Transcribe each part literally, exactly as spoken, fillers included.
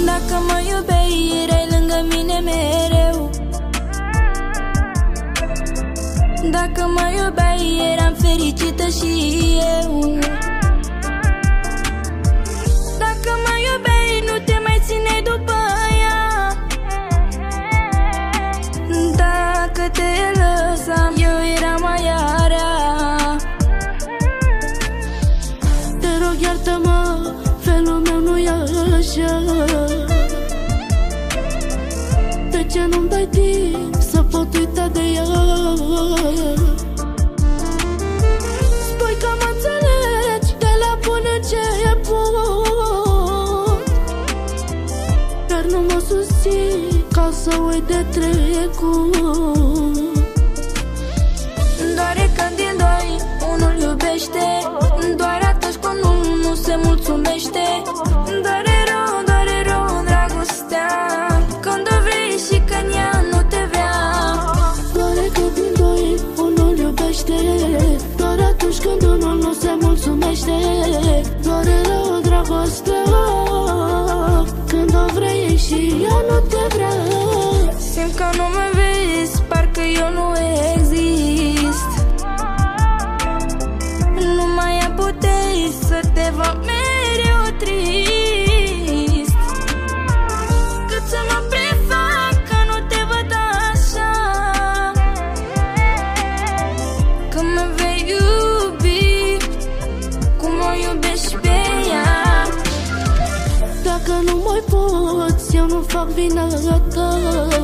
Dacă mă iubeai, erai lângă mine mereu. Dacă mă iubeai, eram fericită și eu. Dacă mă iubeai, nu te mai țineai după ea. Dacă te lăsam, eu eram aia rea. Te rog, iartă-mă, felul meu nu-i așa. De ce nu-mi dai timp să pot uita de ea? Spui că mă înțelegi de la bun început, dar nu mă susții ca să uit de trecut. Doare când din doi unul iubește, doar atunci când unul nu se mulțumește. Doare rău, doare rău în dragostea, când o vrei și când ea nu te vrea. Doare când din doi unul iubește, doar atunci când unul nu se mulțumește. Doare rău în dragostea, când o vrei și ea nu te vrea. Simt că nu mă vezi, parcă eu nu exist. Nu mai am puteri să te văd mereu trist. Cât să mă prefac că nu te văd așa. Când mă vei iubi cum o iubești pe ea. Dacă nu mai poți, eu nu fac vina ta.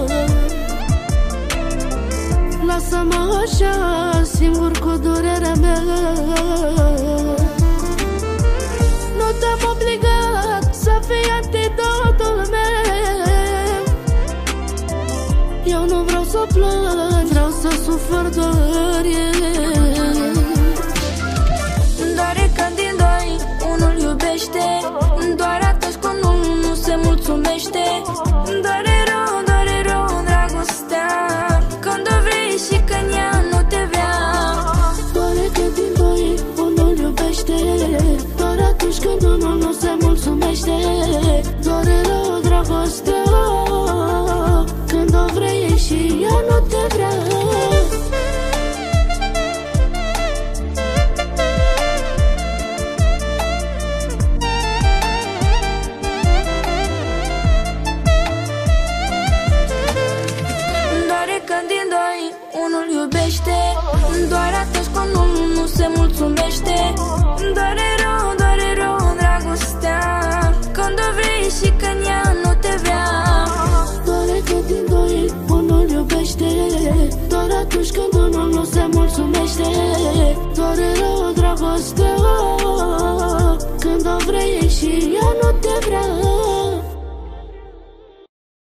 Lasă-mă așa, singur cu durerea mea. Nu te-am obligat să fii antidotul meu. Eu nu vreau să plâng, vreau să sufăr doar eu. Doare când din doi unul iubește, doar atunci când unul nu se mulțumește. Doare rău, doare rău în dragostea, când o vrei și când ea nu te vrea. Doare când din doi unul iubește, doar atunci când unul nu se mulțumește. Doare rău dragostea, când o vrei și ea nu te vrea. Când din doi unul iubește, doar atunci când unul nu se mulțumește. Doare rău, doare rău în dragostea, când o vrei și când ea nu te vrea. Doare când din doi unul iubește, doar atunci când unul nu se mulțumește. Doare rău dragostea, când o vrei și ea nu te